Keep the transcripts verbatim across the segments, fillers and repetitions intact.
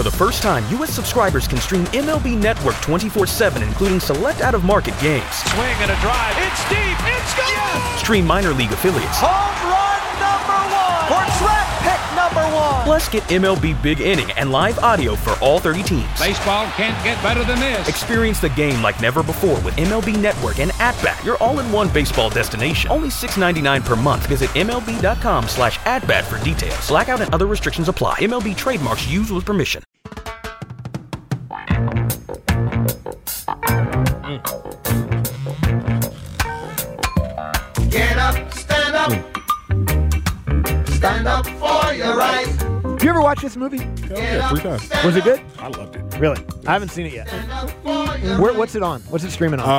For the first time, U S subscribers can stream M L B Network twenty-four seven, including select out-of-market games. Swing and a drive. It's deep. It's gone. Yes. Stream minor league affiliates. Home run number one. For draft pick number one. Plus, get M L B Big Inning and live audio for all thirty teams. Baseball can't get better than this. Experience the game like never before with M L B Network and At-Bat, your all-in-one baseball destination. Only six dollars and ninety-nine cents per month. Visit M L B dot com slash at-bat for details. Blackout and other restrictions apply. M L B trademarks used with permission. Get up, stand up. Stand up for your right. Did you ever watch this movie? Hell yeah, three times. Was it good? I loved it. Really? I haven't seen it yet. Where, what's it on? What's it streaming on?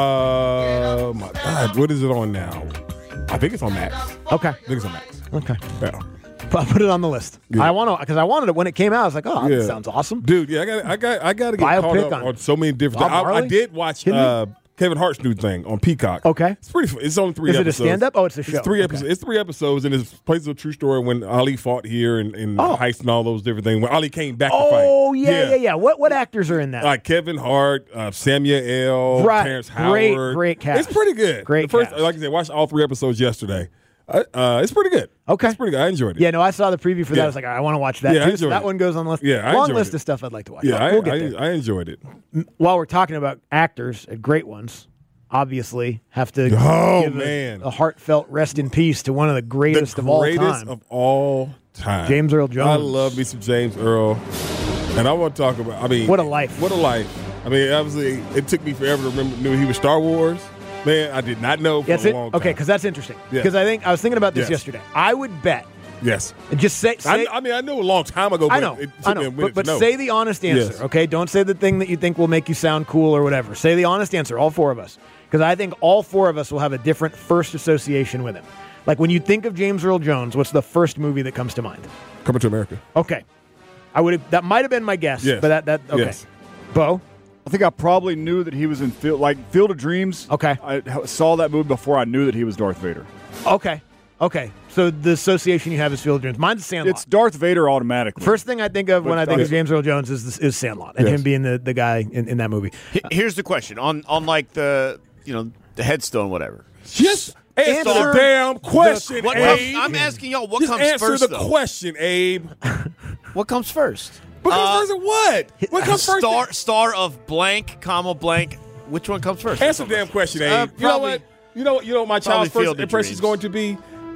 Oh, my God. What is it on now? I think it's on Max. Okay. I think it's on Max. Okay. Yeah. I'll put it on the list. Yeah. I want to, because I wanted it when it came out. I was like, oh, Yeah. that sounds awesome. Dude, yeah, I got I got I got to get Biopic caught up on on, so many different Bob things. I, I Marley? did watch Kidding me? uh, Kevin Hart's new thing on Peacock. Okay. It's pretty fun. It's only three Is it a episodes. stand-up? Oh, it's a show. It's three Okay. episodes. It's three episodes, and it's plays a true story when Ali fought here and, and Oh. Heist and all those different things. When Ali came back to fight. Oh, yeah, yeah, yeah. What what actors are in that? Like Kevin Hart, uh, Samuel L., Right. Terrence Great, Howard. great cast. It's pretty good. Great the first, cast. Like I said, I watched all three episodes yesterday. Uh, uh, it's pretty good. Okay. It's pretty good. I enjoyed it. Yeah, no, I saw the preview for that. Yeah. I was like, I want to watch that Yeah, I too. So enjoyed that it. one goes on the list. Yeah, I Long enjoyed list it. of stuff I'd like to watch. Yeah, we'll I, get I, there. I enjoyed it. While we're talking about actors, uh, great ones, obviously have to Oh, give a- man. A, heartfelt rest in peace to one of the greatest the of all greatest time. of all time. James Earl Jones. I love me some James Earl. And I want to talk about, I mean. What a life. What a life. I mean, obviously, it took me forever to remember, knew he was Star Wars. Man, I did not know for That's a it. long time. Okay, because that's interesting. Yeah. Because I think I was thinking about this Yes. yesterday. I would bet, Yes. and just say, say I, I mean, I knew a long time ago, but I know, it took I me know, a but, minute but to know. say the honest answer, Yes. okay? Don't say the thing that you think will make you sound cool or whatever. Say the honest answer, all four of us, because I think all four of us will have a different first association with him. Like when you think of James Earl Jones, what's the first movie that comes to mind? Coming to America. Okay, I would have. That might have been my guess, Yes. but that that okay. Yes. Bo, I think I probably knew that he was in Field, like Field of Dreams. Okay. I h- saw that movie before I knew that he was Darth Vader. okay, okay. So the association you have is Field of Dreams. Mine's Sandlot. It's Darth Vader automatically. First thing I think of when I think Okay. of James Earl Jones is is Sandlot and Yes. him being the, the guy in, in that movie. H- Here's the question on on like the you know the headstone whatever. Just answer Answer the damn question, What Abe. comes, I'm asking y'all what Just comes answer first. the though? question, Abe. What comes first? What comes Uh, first and what? What comes first? Star star of blank, comma blank. Which one comes first? Answer the damn question, Abe. Uh, you know probably- what? You know, you know what my probably child's first Field of impression is Dreams. going to be?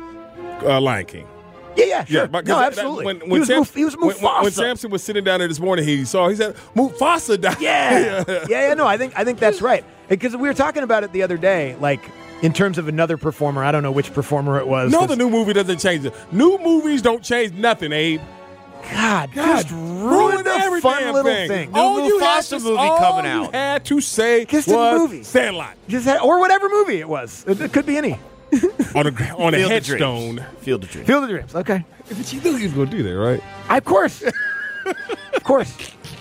Uh, Lion King. Yeah, yeah, sure. but- no, 'cause that- absolutely. When, he, when was Sam- Muf- he was when- Mufasa. when, when Samson was sitting down there this morning, he saw, he said, Mufasa died. Yeah. yeah, yeah, no, I think I think that's right. Because we were talking about it the other day, like in terms of another performer. I don't know which performer it was. No, 'cause- the new movie doesn't change it. New movies don't change nothing, Abe. God, God, just ruin the every fun damn little thing. thing. All New you had Mufasa to, movie all coming you out. had to say Just in the was movie. Sandlot Just had, or whatever movie it was. It, it could be any. on a on a Field of headstone. Dreams. Field of Dreams. Field of Dreams. Okay, But you knew he was going to do that, right? of course, of course.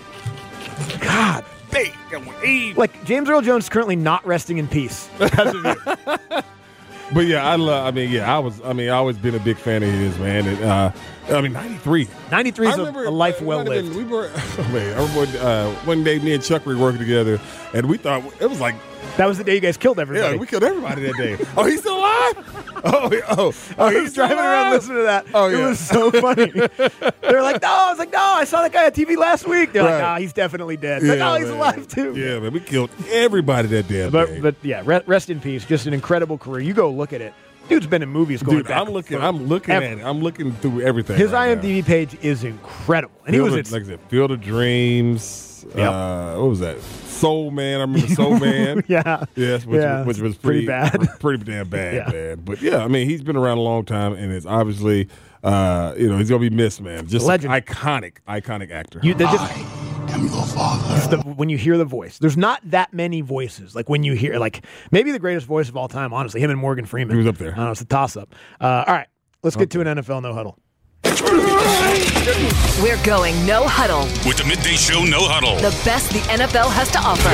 God, like James Earl Jones is currently not resting in peace because of you. But yeah, I love. I mean, yeah, I was. I mean, I always been a big fan of his, man. And uh, I mean, ninety-three. ninety-tee is I a, remember a life uh, well might have lived. been- we were. Oh, man, I remember uh, one day me and Chuck were working together, and we thought it was like, That was the day you guys killed everybody. yeah, we killed everybody that day. Oh, he's still alive? Oh, yeah, oh, oh, I was he's still driving around alive? listening to that. Oh, It yeah. was so funny. They're like, no. I was like, no, I saw that guy on T V last week. They're like, Right. nah, he's definitely dead. Like, Yeah, oh, he's man. alive too. Yeah, man, we killed everybody that damn But day. but yeah, re- rest in peace. Just an incredible career. You go look at it. Dude's been in movies going Dude, back. I'm looking. for I'm looking ever. at it. I'm looking through everything. His right IMDb page is incredible, and Now. he was Field at of, like I said, Field of Dreams. Yep. Uh, what was that? Soul Man. I remember Soul Man. yeah, Yes, which, Yeah, which was pretty pretty, bad. pretty damn bad, Yeah. man. But yeah, I mean, he's been around a long time, and it's obviously, uh, you know, he's gonna be missed, man. Just Legend. iconic, iconic actor. You, they're just, I am your father. just the, when you hear the voice, there's not that many voices. Like when you hear, like maybe the greatest voice of all time, honestly, him and Morgan Freeman. He was up there. I don't know, it's a toss up. Uh, all right, let's get to an N F L no huddle. We're going no huddle. With the Midday Show No Huddle. The best the N F L has to offer.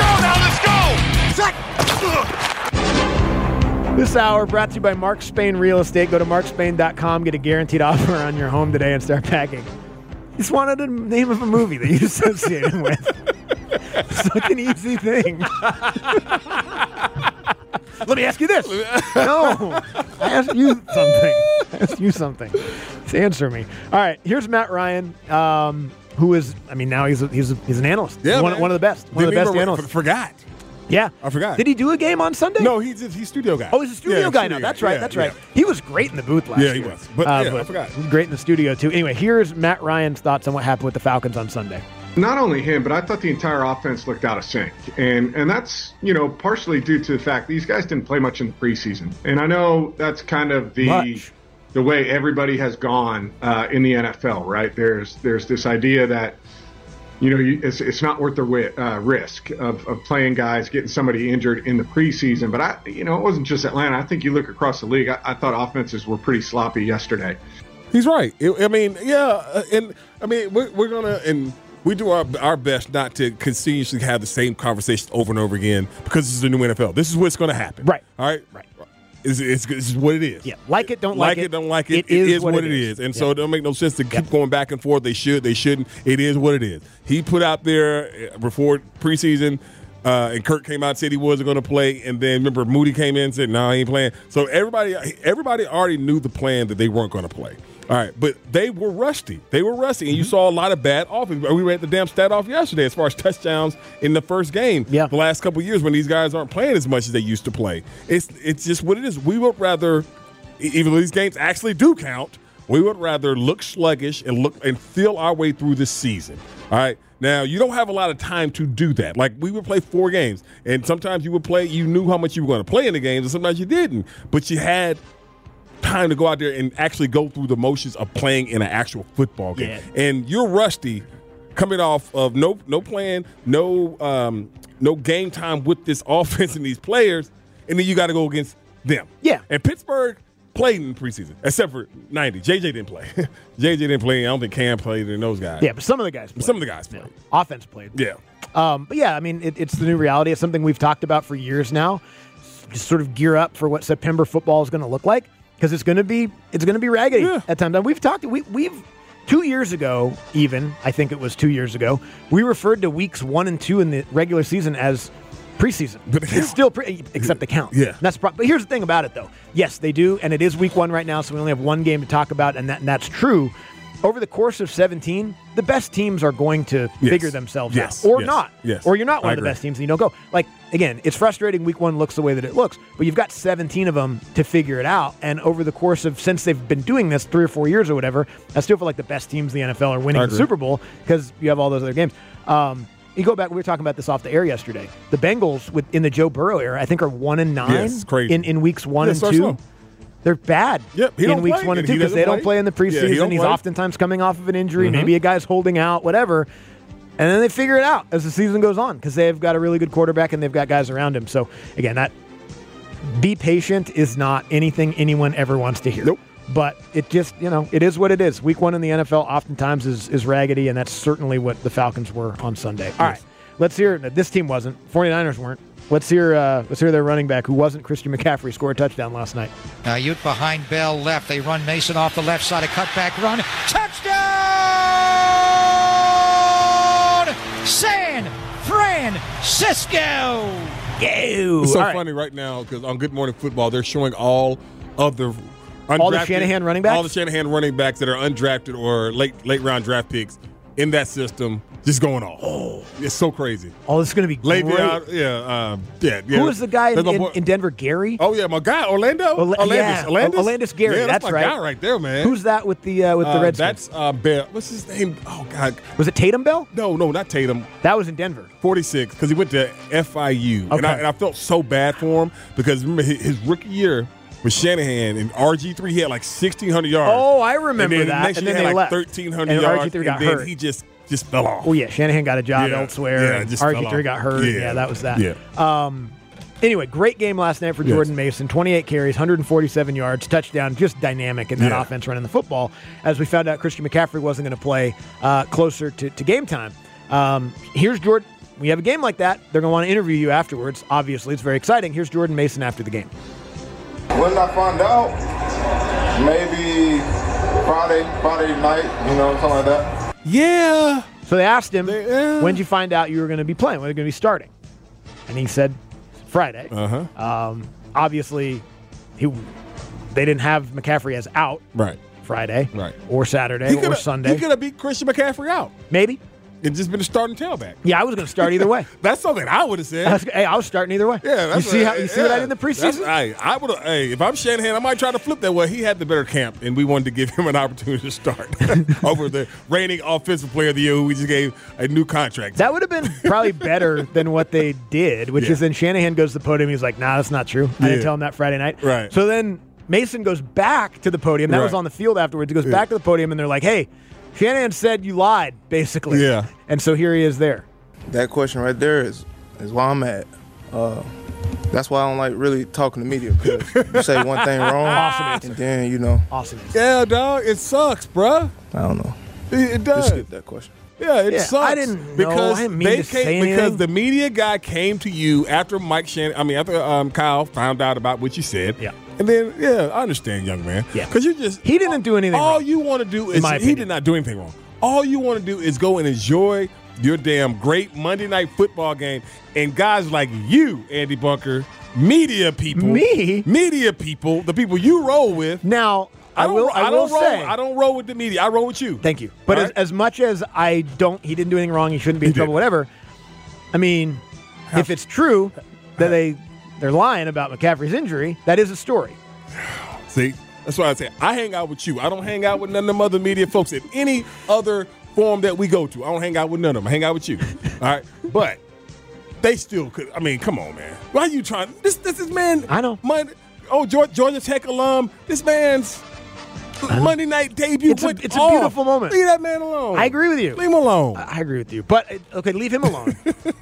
This hour brought to you by Mark Spain Real Estate. Go to mark spain dot com, get a guaranteed offer on your home today, and start packing. Just wanted a name of a movie that you associate him with. Such an easy thing. Let me ask you this. No, I asked you something. I asked you something. Just answer me. All right, here's Matt Ryan, um, who is, I mean, now he's a, he's a, he's an analyst. Yeah, one, man. one of the best. One Didn't of the best even re- analysts. Forgot. Yeah, I forgot. Did he do a game on Sunday? No, he's a, he's studio guy. Oh, he's a studio yeah, guy studio now. That's guy. right. Yeah, that's yeah. right. He was great in the booth last Yeah, year. he was. But, uh, yeah, but I forgot. he was great in the studio too. Anyway, here's Matt Ryan's thoughts on what happened with the Falcons on Sunday. Not only him, but I thought the entire offense looked out of sync. And and that's, you know, partially due to the fact these guys didn't play much in the preseason. And I know that's kind of the Much. the way everybody has gone uh, in the N F L, right? There's there's this idea that, you know, you, it's, it's not worth the ri- uh, risk of, of playing guys, getting somebody injured in the preseason. But, I, you know, it wasn't just Atlanta. I think you look across the league, I, I thought offenses were pretty sloppy yesterday. He's right. I I mean, yeah, uh, and I mean, we're, we're gonna and we do our our best not to continuously have the same conversation over and over again because this is the new N F L. This is what's going to happen. Right. All right. Right. It's, it's, this is what it is. Yeah. Like it, don't like like, it. Don't like it. It is what it it is. is. And Yeah. so it don't make no sense to keep Yeah. going back and forth. They should. They shouldn't. It is what it is. He put out there uh, before preseason. Uh, and Kirk came out and said he wasn't going to play, and then remember Moody came in and said, "No, he ain't playing." So everybody, everybody already knew the plan that they weren't going to play. All right, but they were rusty. They were rusty, and you saw a lot of bad offense. We read the damn stat off yesterday as far as touchdowns in the first game. Yeah. The last couple of years when these guys aren't playing as much as they used to play. It's it's just what it is. We would rather, even though these games actually do count, we would rather look sluggish and look and feel our way through this season. All right. Now, you don't have a lot of time to do that. Like, we would play four games, and sometimes you would play, you knew how much you were going to play in the games, and sometimes you didn't. But you had time to go out there and actually go through the motions of playing in an actual football game. Yeah. And you're rusty coming off of no no plan, no um, no game time with this offense and these players, and then you got to go against them. Yeah. And Pittsburgh played in the preseason, except for ninety. J J didn't play. J J didn't play. I don't think Cam played and those guys. Yeah, but some of the guys played. Some of the guys played. Yeah. Offense played. Yeah. Um, but yeah, I mean, it, it's the new reality. It's something we've talked about for years now. Just sort of gear up for what September football is going to look like because it's going to be it's going to be raggedy Yeah. at times. And we've talked. We, we've two years ago, even I think it was two years ago, we referred to weeks one and two in the regular season as preseason. But It's still pre- except the count. Yeah. That's pro- but here's the thing about it though. Yes, they do, and it is week one right now, so we only have one game to talk about, and that and that's true. Over the course of seventeen, the best teams are going to Yes. figure themselves Yes. out, or Yes. not, Yes. or you're not one I of the agree. best teams and you don't go. Like again, it's frustrating. Week one looks the way that it looks, but you've got seventeen of them to figure it out. And over the course of since they've been doing this three or four years or whatever, I still feel like the best teams in the N F L are winning I the agree. Super Bowl because you have all those other games. Um, you go back. We were talking about this off the air yesterday. The Bengals, with in the Joe Burrow era, I think are one and nine Yes, crazy. in in weeks one Yeah, and start two. slow. They're bad Yep, he in don't weeks play, one and and two he because doesn't they don't play. play in the Yeah, he preseason. don't He's play. oftentimes coming off of an injury. Mhm. Maybe a guy's holding out, whatever. And then they figure it out as the season goes on because they've got a really good quarterback and they've got guys around him. So, again, that be patient is not anything anyone ever wants to hear. Nope. But it just, you know, it is what it is. Week one in the N F L oftentimes is, is raggedy, and that's certainly what the Falcons were on Sunday. All right, let's hear – this team wasn't. 49ers weren't. Let's hear uh, let's hear their running back, who wasn't Christian McCaffrey, score a touchdown last night. Now Ute behind Bell left. They run Mason off the left side. A cutback run. Touchdown! San Francisco! Go! It's so All right. funny right now because on Good Morning Football, they're showing all of the undrafted, All the Shanahan running backs? all the Shanahan running backs that are undrafted or late late round draft picks in that system, just going off. Oh, it's so crazy. Oh, this is going to be great. Le'Veon, yeah, um, yeah, yeah. Who was the guy in, That's my in, boy- in Denver? Gary? Oh yeah, my guy Orlando. Orla- Orlandis. yeah, Orlandis? Orlandis Gary, Yeah, that's, that's my right. guy right there, man. Who's that with the uh, with the Uh, Redskins? That's uh, Bell. What's his name? Oh God, Was it Tatum Bell? no, no, not Tatum. That was in Denver. forty-six because he went to F I U, and, Okay. I, and I felt so bad for him because remember his, his rookie year with Shanahan and R G three, he had like sixteen hundred yards. Oh, I remember and then that. The next And year then he they had like left. thirteen hundred And yards, R G three got and then hurt. he just just fell off. Oh, yeah. Shanahan got a job Yeah. elsewhere. Yeah, and just R G fell three off. got hurt. Yeah. Yeah. that was that. Yeah. Um, anyway, great game last night for Yes. Jordan Mason. twenty-eight carries, one hundred forty-seven yards, touchdown, just dynamic in that Yeah. offense running the football. As we found out, Christian McCaffrey wasn't going to play uh, closer to, to game time. Um, here's Jordan. We have a game like that. They're going to want to interview you afterwards. Obviously, it's very exciting. Here's Jordan Mason after the game. When I find out, maybe Friday, Friday night, you know, something like that. Yeah. So they asked him, They- yeah. when did you find out you were going to be playing? When are you going to be starting? And he said, Friday. Uh-huh. Um, obviously, he they didn't have McCaffrey as out Right. Friday Right. or Saturday He or coulda- Sunday. He could have beat Christian McCaffrey out. Maybe. And just been a starting tailback. Yeah, I was going to start either way. That's something I would have said. I was, hey, I was starting either way. Yeah, that's you see what- how you see what I yeah. did in the That's- preseason? Hey, I would. Hey, if I'm Shanahan, I might try to flip that way. He had the better camp, and we wanted to give him an opportunity to start over the reigning offensive player of the year, who we just gave a new contract. That would have been probably better than what they did, which Yeah. is then Shanahan goes to the podium. He's like, nah, that's not true. I didn't Yeah. tell him that Friday night. Right. So then Mason goes back to the podium. That was Right. on the field afterwards. He goes Yeah. back to the podium, and they're like, hey, Shanahan said you lied, basically. Yeah. And so here he is there. That question right there is is why I'm at. Uh, that's why I don't like really talking to media, because you say one thing wrong, Awesome answer. and then, you know, Awesome. Yeah, dog. It sucks, bruh. I don't know. It, it does. Just skip that question. Yeah, it Yeah, sucks. I didn't know. because I didn't mean they to came, say because anything. the media guy came to you after Mike Shannon. I mean, after um, Kyle found out about what you said. Yeah. And then, yeah, I understand, young man. Yeah. Because you just He didn't do anything All wrong, you want to do is my he opinion. did not do anything wrong. All you want to do is go and enjoy your damn great Monday night football game. And guys like you, Andy Bunker, media people, Me? media people, the people you roll with. Now, I, don't will, ro- I will don't roll. say. I don't roll with the media. I roll with you. Thank you. But All as, right? as much as I don't, he didn't do anything wrong, he shouldn't be in He trouble, didn't. whatever. I mean, if it's true that they, they're lying about McCaffrey's injury, that is a story. See, that's why I say I hang out with you. I don't hang out with none of them other media folks in any other forum that we go to. I don't hang out with none of them. I hang out with you. All right, but they still could. I mean, come on, man. Why are you trying? This, this is man. I know. My, oh, Georgia, Georgia Tech alum. This man's Monday night debut. It's a- went it's a off. beautiful moment. Leave that man alone. I agree with you. Leave him alone. I agree with you. But, uh, okay, leave him alone.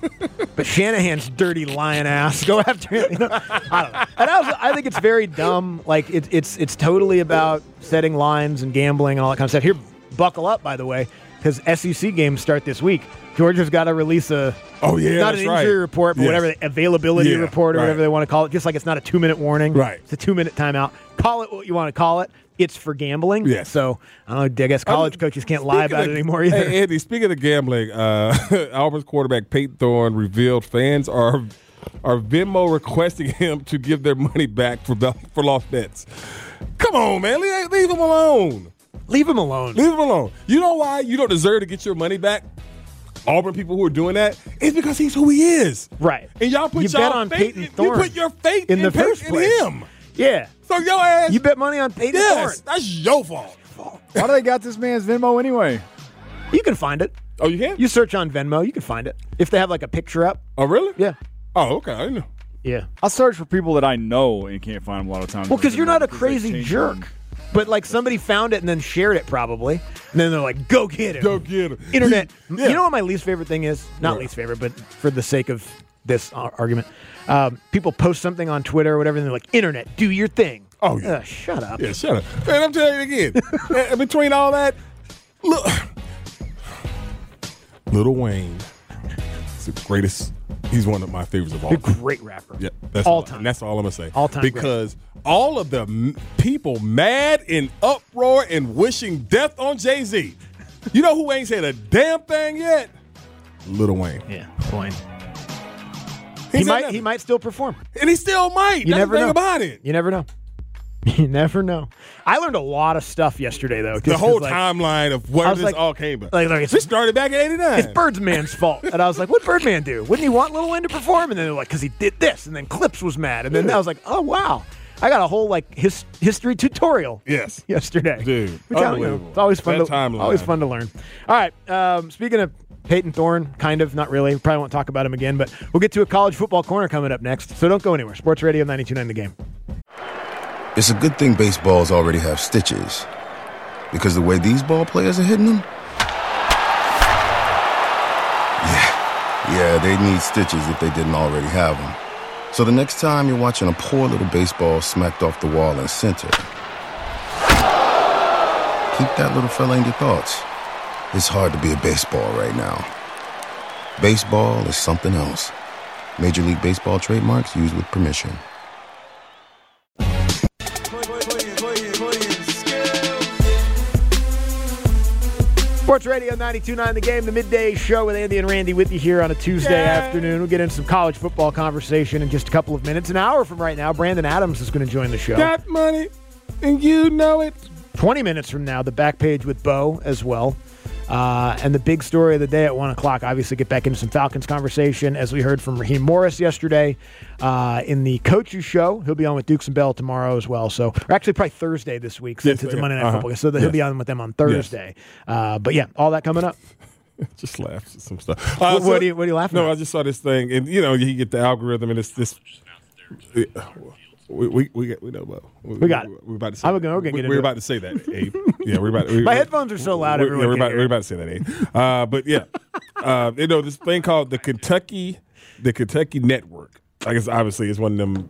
But Shanahan's dirty lion ass. Go after him. You know? I don't know. And I, also, I think it's very dumb. Like, it, it's it's totally about setting lines and gambling and all that kind of stuff. Here, buckle up, by the way, because S E C games start this week. Georgia's got to release a Oh, yeah, not that's an right. injury report, but Yes. whatever, the availability Yeah, report or right. whatever they want to call it. Just like it's not a two-minute warning. Right. It's a two-minute timeout. Call it what you want to call it. It's for gambling. Yes. So, I don't know, I guess college I'm- coaches can't lie Speaking about of- it anymore either. Hey, Andy, speaking of gambling, uh, Auburn's quarterback Peyton Thorne revealed fans are are Venmo requesting him to give their money back for the- for lost bets. Come on, man, leave, leave him alone. Leave him alone. Leave him alone. You know why you don't deserve to get your money back? Auburn people who are doing that, it's because he's who he is. Right. And y'all put You y'all bet on faith, Peyton you Thorne put your faith in in, the Peyton- first in place. him. Yeah. So your ass, You bet money on Peyton yes, Thorne. that's your fault. Why do they got this man's Venmo anyway? You can find it. Oh, you can? You search on Venmo, you can find it. If they have like a picture up. Oh, really? Yeah. Oh, okay. I didn't know. Yeah. I search for people that I know and can't find them a lot of times. Well, because you're not a Because they crazy change jerk. them. But like somebody found it and then shared it probably. And then they're like, go get him. Go get him. Internet. Yeah. You know what my least favorite thing is? Not What? least favorite, but for the sake of this uh, argument. Um, people post something on Twitter or whatever and they're like, internet, do your thing. Oh, yeah. Uh, shut up. Yeah, shut up. Man, I'm telling you again. Man, between all that, look. Lil Wayne is the greatest. He's one of my favorites of all You're a time. great rapper. Yeah, that's All all, time. and that's all I'm gonna say. All time great. because all of the m- people mad in uproar and wishing death on Jay-Z. You know who ain't said a damn thing yet? Lil Wayne. Yeah, Wayne. He He said might, nothing. he might still perform. and he still might. You That's never the thing know. about it. You never know. You never know. I learned a lot of stuff yesterday, though. The just whole 'cause, like, timeline of I where was this like- all came from. like, like, it's- this started back in eighty-nine. It's Birdman's fault. And I was like, what Birdman do? Wouldn't he want Lil Wayne to perform? And then they're like, because he did this. And then Clips was mad. And then I was like, oh, wow. I got a whole like his, history tutorial Yes. yesterday. Dude, Which I don't know. unbelievable. It's always fun That to timeline. always fun to learn. All right. Um, speaking of Peyton Thorne, kind of, not really. We probably won't talk about him again, but we'll get to a college football corner coming up next. So don't go anywhere. Sports Radio ninety-two point nine The Game. It's a good thing baseballs already have stitches. Because the way these ball players are hitting them? Yeah, yeah, they need stitches if they didn't already have them. So the next time you're watching a poor little baseball smacked off the wall in center, keep that little fella in your thoughts. It's hard to be a baseball right now. Baseball is something else. Major League Baseball trademarks used with permission. Sports Sports Radio ninety-two point nine The Game, the midday show with Andy and Randy with you here on a Tuesday Yay. afternoon. We'll get into some college football conversation in just a couple of minutes. An hour from right now, Brandon Adams is going to join the show. Got money, and you know it. twenty minutes from now, the back page with Bo as well. Uh, and the big story of the day at one o'clock, obviously get back into some Falcons conversation, as we heard from Raheem Morris yesterday uh, in the Coaches Show. He'll be on with Dukes and Bell tomorrow as well. So, or actually probably Thursday this week since Yes, it's a yeah, Monday Night uh-huh. Football. So that Yes. he'll be on with them on Thursday. Yes. Uh, but yeah, all that coming up. Just laugh at some stuff. Uh, what, so, what, are you, what are you laughing no, at? I just saw this thing, and you know, you get the algorithm, and it's this. We we we, get, we know about we, we got we, it. We're about to say. I'm that. gonna, we're gonna we, get we're into about it. to say that, Abe. Yeah, we're about. We, My we, headphones are so loud. We're, everyone yeah, we're can about, hear we're it. about to say that, Abe. Uh, but yeah, uh, you know this thing called the Kentucky, the Kentucky Network. I guess obviously it's one of them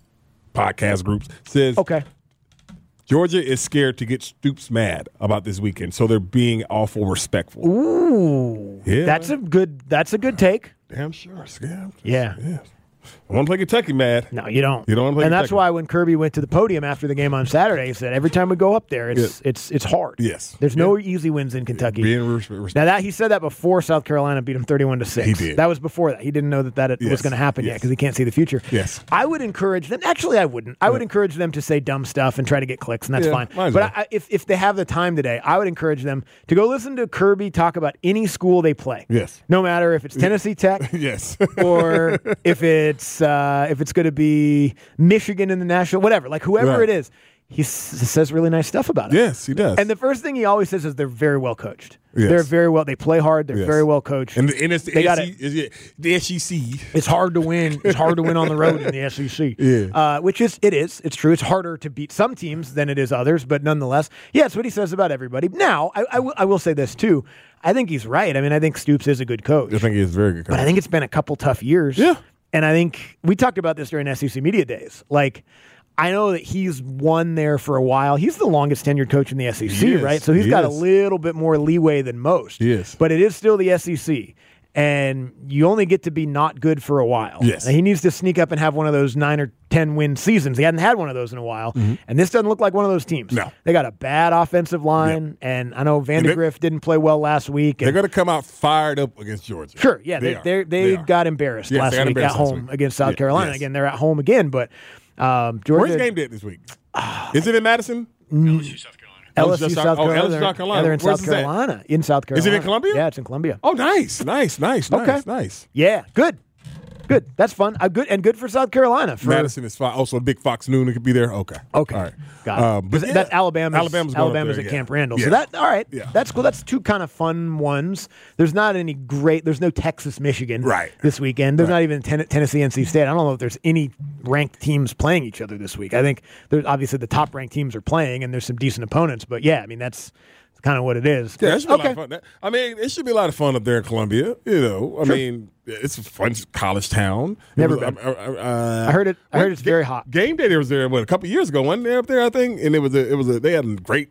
podcast groups. Says okay. Georgia is scared to get Stoops mad about this weekend, so they're being awful respectful. Ooh, yeah, that's a good. That's a good take. Damn sure, scared. Yeah. yeah. I want to play Kentucky mad. No, you don't. You don't want to play And Kentucky. that's why when Kirby went to the podium after the game on Saturday, he said every time we go up there, it's Yeah. it's it's hard. Yes. There's no easy wins in Kentucky. Being res- res- Now that he said that before South Carolina beat him thirty-one to six. He did. That was before that. He didn't know that that it was Yes. going to happen yet Yes. because he can't see the future. Yes. I would encourage them. Actually, I wouldn't. I would encourage them to say dumb stuff and try to get clicks, and that's Yeah, fine. might as But well. I, if if they have the time today, I would encourage them to go listen to Kirby talk about any school they play. Yes. No matter if it's Tennessee Tech. yes. or if it's uh, if it's going to be Michigan in the national, whatever, like whoever Right. it is, he s- says really nice stuff about it. Yes, he does. And the first thing he always says is they're very well coached. Yes. They're very well. They play hard. They're Yes. very well coached. And, and it's the, They got S E is it the S E C. It's hard to win. It's hard to win on the road in the S E C. Yeah. Uh, which is, it is. It's true. It's harder to beat some teams than it is others, but nonetheless, yeah, it's what he says about everybody. Now, I, I, will, I will say this too. I think he's right. I mean, I think Stoops is a good coach. I think he is very good coach. But I think it's been a couple tough years. Yeah. And I think we talked about this during S E C Media Days. Like, I know that he's won there for a while. He's the longest tenured coach in the S E C, He is. right? So he's He got is. a little bit more leeway than most. He is. But it is still the S E C. And you only get to be not good for a while. Yes. Now, he needs to sneak up and have one of those nine or ten win seasons. He hadn't had one of those in a while. Mm-hmm. And this doesn't look like one of those teams. No. They got a bad offensive line. And I know Vandegrift didn't play well last week. They're And going to come out fired up against Georgia. Sure, yeah, They they are. they they, They are. got embarrassed Yes, last they got week at embarrassed last home week. against South Yeah, Carolina. yes. Again, they're at home again, but um, Georgia. Where's game day this week? Is it in Madison? L S U, South Carolina. Oh, L S U, They're- South Carolina. yeah, they're in Where's South this at? Carolina. In South Is Carolina. it in Columbia? Yeah, it's in Columbia. Oh, nice, nice, nice, nice, Okay. nice. Yeah, good, good. That's fun. Uh, good and good for South Carolina. For, Madison is fine. Also, a big Fox Noon could be there. Okay. Okay. All right. Got it. Um, but 'Cause yeah, that's Alabama's. Alabama's, going up Alabama's there, at yeah. Camp Randall. Yeah. So that all right. Yeah. That's cool. That's two kind of fun ones. There's not any great. There's no Texas, Michigan, Right. this weekend. There's Right. not even ten- Tennessee, N C State. I don't know if there's any ranked teams playing each other this week. I think there's obviously the top ranked teams are playing, and there's some decent opponents. But yeah, I mean that's kind of what it is. Yeah, it should be okay. a lot of fun. I mean, it should be a lot of fun up there in Columbia. You know, I Sure. mean, it's a fun college town. Never It was, been. uh, uh, I heard it. I what- heard it's very hot. Game day there was there what a couple years ago. Wasn't there up there? I think, and it was a, it was a, they had a great.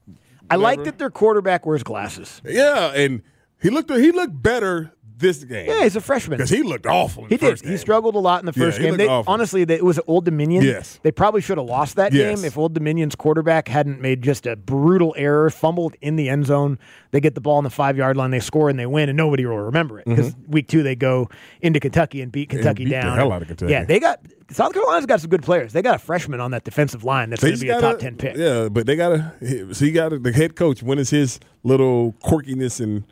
I like whatever. that their quarterback wears glasses. Yeah, and he looked he looked better this game. Yeah, he's a freshman. because he looked awful. In He the first did. He game. struggled a lot in the Yeah, first he game. looked They, awful. honestly, they, it was Old Dominion. Yes. They probably should have lost that Yes. game if Old Dominion's quarterback hadn't made just a brutal error, fumbled in the end zone. They get the ball on the five-yard line, they score, and they win, and nobody will remember it because week two they go into Kentucky and beat Kentucky beat the down. hell out of Kentucky. Yeah, they got South Carolina's got some good players. They got a freshman on that defensive line that's They going to just be a gotta- top ten pick. Yeah, but they got to. So you got the head coach. When is his little quirkiness and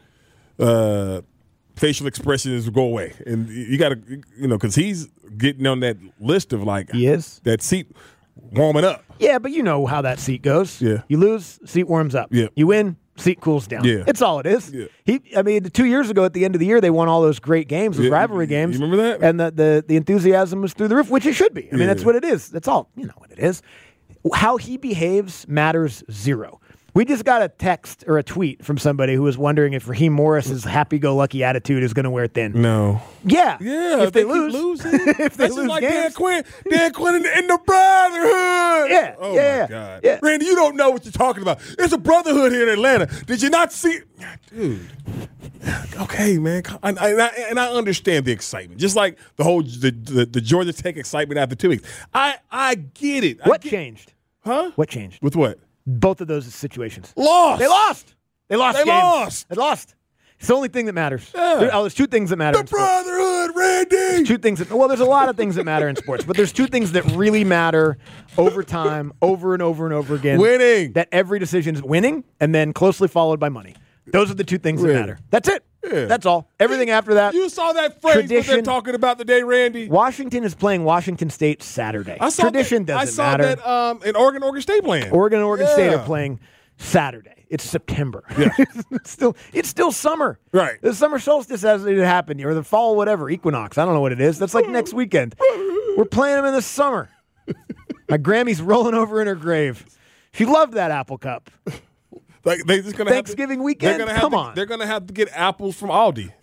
uh, facial expressions go away? And you got to, you know, because he's getting on that list of like He is? that seat warming up. Yeah, but you know how that seat goes. Yeah. You lose, seat warms up. Yeah. You win, seat cools down. Yeah. It's all it is. Yeah. He, I mean, two years ago at the end of the year, they won all those great games, those Yeah, rivalry you- games. you remember that? And the, the, the enthusiasm was through the roof, which it should be. I mean, Yeah. that's what it is. That's all. You know what it is. How he behaves matters zero. We just got a text or a tweet from somebody who was wondering if Raheem Morris's happy-go-lucky attitude is going to wear thin. No. Yeah. Yeah, If they, keep lose. losing. if they That's just lose like games. Dan Quinn. Dan Quinn in the, in the brotherhood. Yeah, Oh yeah, my God. yeah. Randy, you don't know what you're talking about. There's a brotherhood here in Atlanta. Did you not see? Dude. Okay, man. I, I, and, I, and I understand the excitement, just like the whole the, the, the Georgia Tech excitement after two weeks. I I get it. I What get, changed? Huh? What changed? With what? Both of those situations. Lost. They lost. They lost. They games. lost. They lost. It's the only thing that matters. Yeah. There, oh, there's two things that matter. The in sports. brotherhood, Randy. There's two things. That, well, there's a lot of things that matter in sports, but there's two things that really matter over time, over and over and over again. Winning. That every decision is winning, and then closely followed by money. Those are the two things Winning. that matter. That's it. Yeah. That's all. Everything after that. You saw that phrase tradition. what they're talking about today, Randy. Washington is playing Washington State Saturday. I saw Tradition that, doesn't I saw matter. that um, in Oregon, Oregon State playing. Oregon and Oregon yeah. State are playing Saturday. It's September. Yeah. it's still it's still summer. Right. The summer solstice hasn't even happened, or the fall, whatever, equinox. I don't know what it is. That's like next weekend. We're playing them in the summer. My Grammy's rolling over in her grave. She loved that apple cup. Like they just gonna Thanksgiving have to, weekend. They're gonna have Come to, on. They're gonna have to get apples from Aldi.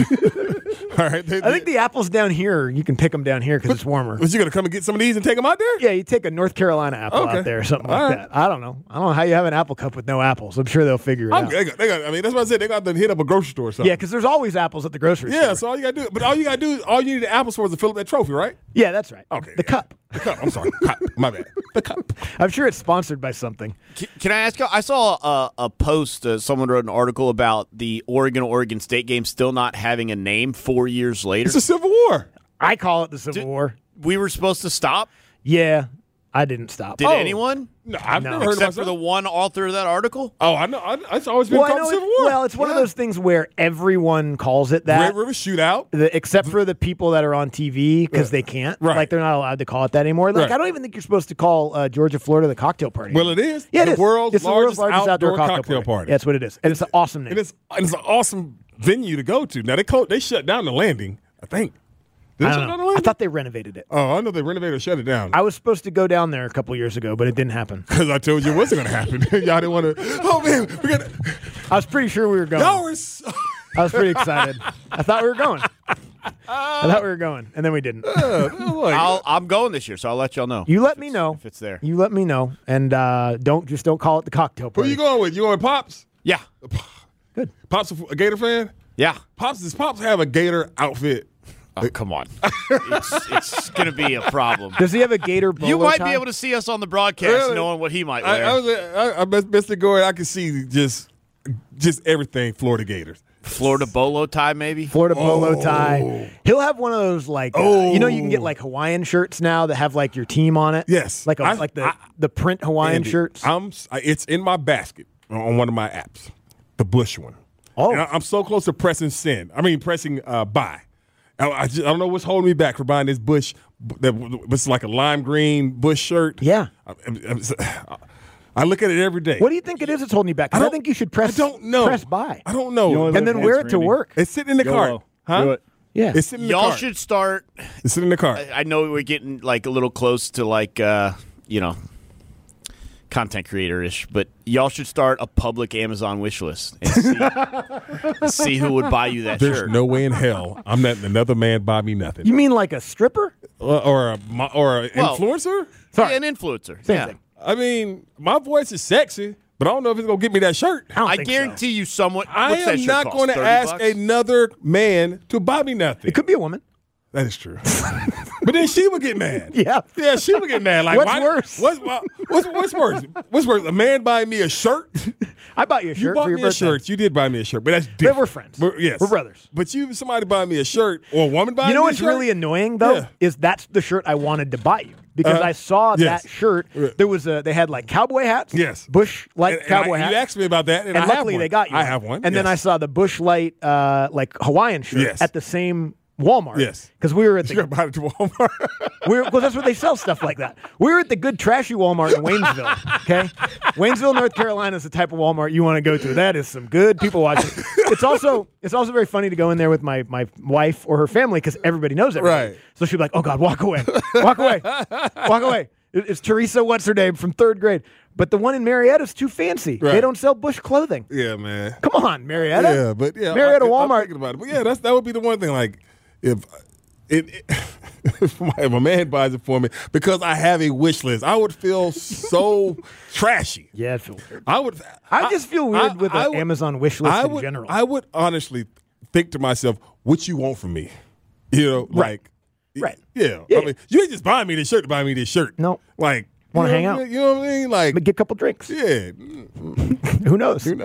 All right. They, I think the apples down here, you can pick them down here because it's warmer. But you gonna come and get some of these and take them out there? Yeah, you take a North Carolina apple Okay. out there or something All like right. that. I don't know. I don't know how you have an apple cup with no apples. I'm sure they'll figure it I'm, out. they got, they got, I mean, that's what I said. They got to hit up a grocery store or something. Yeah, because there's always apples at the grocery Yeah, store. so all you gotta do, but all you gotta do, all you need the apples for is to fill up that trophy, right? Yeah, that's right. Okay. The cup. The cup. I'm sorry. Cup. My bad. The cup. I'm sure it's sponsored by something. Can, can I ask you? I saw a, a post. Uh, someone wrote an article about the Oregon Oregon State game still not having a name four years later. It's a Civil War. I call it the Civil Did- War. We were supposed to stop. Yeah, I didn't stop. Did Oh. anyone? No, I've No. never heard Except of for the myself. one author of that article. Oh, I know. I, it's always been Well, I called know Civil it- War. well, it's one of Yeah. those things where everyone calls it that. Red River Shootout. The, except for the people that are on T V because they can't. Right. Like, they're not allowed to call it that anymore. Like, Right. I don't even think you're supposed to call uh, Georgia, Florida the cocktail party. Well, it is. Yeah, it the is. world's it's the largest, world's largest outdoor, outdoor cocktail, cocktail party. Yeah, that's what it is. And it's an awesome name. And it's, and it's an awesome venue to go to. Now, they co- they shut down the landing, I think. Did they I, shut don't down know. the landing? I thought they renovated it. Oh, I know they renovated or shut it down. I was supposed to go down there a couple years ago, but it didn't happen. Because I told you it wasn't going to happen. Y'all didn't want to. Oh, man. We got I was pretty sure we were going. Y'all were so- I was pretty excited. I thought we were going. I thought we were going, and then we didn't. I'll, I'm going this year, so I'll let y'all know. You let me know if it's there. You let me know, and uh, don't just don't call it the cocktail Who party. you going with? You going with Pops? Yeah. Good. Pops a, a Gator fan? Yeah. Pops, does Pops have a Gator outfit? Oh, come on. it's it's going to be a problem. Does he have a gator bolo You might tie? be able to see us on the broadcast Really? knowing what he might I, wear. I was I, I best, best to go. I can see just just everything Florida Gators. Florida bolo tie, maybe? Florida bolo Oh. tie. He'll have one of those like uh, Oh. you know you can get like Hawaiian shirts now that have like your team on it. Yes. like a, I- like the I- the print Hawaiian Andy, shirts. I'm. I- It's in my basket on one of my apps, the Bush one. Oh. And I, I'm so close to pressing send. I mean pressing uh, buy. I, I, just, I don't know what's holding me back for buying this Bush. That was like a lime green Bush shirt. Yeah. I, I, I look at it every day. What do you think it is that's holding you back? 'Cause I, don't- think you should press. I don't know. Press buy. I don't know. You only and live then once, wear it to Randy. work. It's sitting in the YOLO. cart. Huh? Do it. Yeah. It's sitting in the Y'all cart. should start. It's sitting in the cart. I, I know we're getting like a little close to like, uh, you know, content creator-ish, but y'all should start a public Amazon wish list and see, see who would buy you that There's shirt. no way in hell I'm letting another man buy me nothing. You mean like a stripper? or, or a mo- or an Well, influencer? Sorry. Yeah, an influencer. Same yeah. thing. I mean, my voice is sexy, but I don't know if it's gonna get me that shirt. I don't I think guarantee you someone. I what's that am shirt not cost? going to thirty ask bucks? another man to buy me so. nothing. It could be a woman. That is true. But then she would get mad. Yeah. Yeah, she would get mad. Like, What's why- worse? What's, what's, what's worse? What's worse? A man buying me a shirt? I bought you a You shirt bought for your me a birthday. shirt. You did buy me a shirt, but that's different. we're friends. yes. We're brothers. But you, somebody buy me a shirt or a woman buy me You know a what's shirt? really annoying though Yeah. is that's the shirt I wanted to buy you because Uh-huh. I saw Yes. that shirt. There was a they had like cowboy hats. Yes. Bush Light And- and cowboy I- hats. You asked me about that, and, and I have luckily one. they got you. I one. have one. And then I yes. saw the Bush Light uh, like Hawaiian shirt Yes. at the same Walmart. Yes. because we were at You the bought it to Walmart. we were, well, that's where they sell stuff like that. We were at the good trashy Walmart in Waynesville. Okay, Waynesville, North Carolina is the type of Walmart you want to go to. That is some good people watching. It's also it's also very funny to go in there with my my wife or her family because everybody knows everybody. Right. So she'd be like, "Oh God, walk away, walk away, walk away." It- It's Teresa, what's her name, from third grade. But the one in Marietta's too fancy. They Right. don't sell Bush clothing. Yeah, man. Come on, Marietta. Yeah, but yeah, Marietta I, I'm Walmart. thinking about it. But yeah, that's that would be the one thing. Like if it, it if, my, if a man buys it for me because I have a wish list, I would feel so trashy. Yeah, it feels weird. I would. I just feel weird I- with I the would- Amazon wish list I in would, general. I would honestly think to myself, "What you want from me?" You know, Right. like, Right. Yeah. Yeah. I mean, you ain't just buying me this shirt to buy me this shirt. No. Like, Wanna you know hang what I out. mean? You know what I mean? Like, Get a couple drinks. yeah. Who knows? Who knows?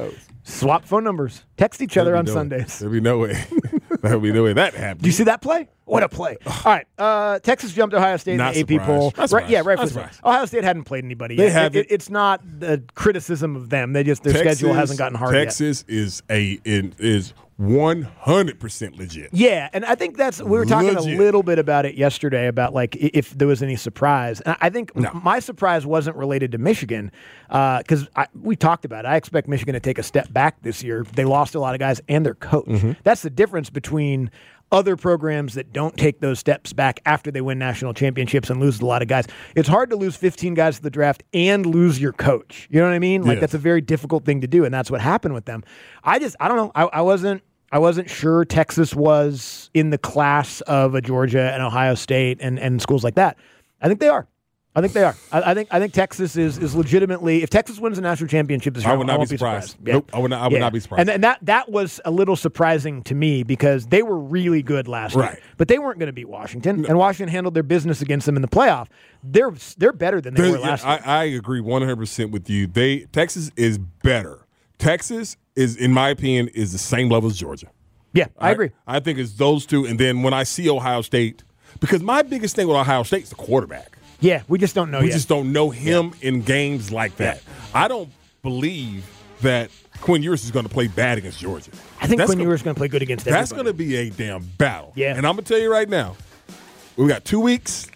Swap phone numbers. Text each other There'll on be no- Sundays. There'll be no way. There'll be no way that happened. Do you see that play? What a play. All right. Uh, Texas jumped Ohio State Not in the A P surprised. poll. Not Right, surprised. yeah, right. Not For surprised. Ohio State hadn't played anybody They yet. haven't. It, it, it's not the criticism of them. They just Their Texas, schedule hasn't gotten hard yet. Texas is a in, is one hundred percent legit. Yeah, and I think that's we were talking Legit. a little bit about it yesterday about like i- if there was any surprise. And I think No. my surprise wasn't related to Michigan because we talked about it. I expect Michigan to take a step back this year. They lost a lot of guys and their coach. Mm-hmm. That's the difference between other programs that don't take those steps back after they win national championships and lose a lot of guys. It's hard to lose fifteen guys to the draft and lose your coach. You know what I mean? Like Yeah. that's a very difficult thing to do, and that's what happened with them. I just I don't know. I, I wasn't I wasn't sure Texas was in the class of a Georgia and Ohio State and, and schools like that. I think they are. I think they are. I, I think I think Texas is is legitimately. If Texas wins the national championship this year, I would not won't be surprised. surprised. Yeah. Nope, I would not. I would Yeah. not be surprised. And, and that that was a little surprising to me because they were really good last Right. year, but they weren't going to beat Washington, and Washington handled their business against them in the playoff. They're they're better than they There's- were last I, year. I agree one hundred percent with you. They Texas is better. Texas is, in my opinion, is the same level as Georgia. Yeah, I agree. I think it's those two, and then when I see Ohio State, because my biggest thing with Ohio State is the quarterback. Yeah, we just don't know we yet. just don't know him in games like that. I don't believe that Quinn Ewers is going to play bad against Georgia. I think That's Quinn gonna- Ewers is going to play good against That's everybody. going to be a damn battle. Yeah. And I'm going to tell you right now, we got two weeks.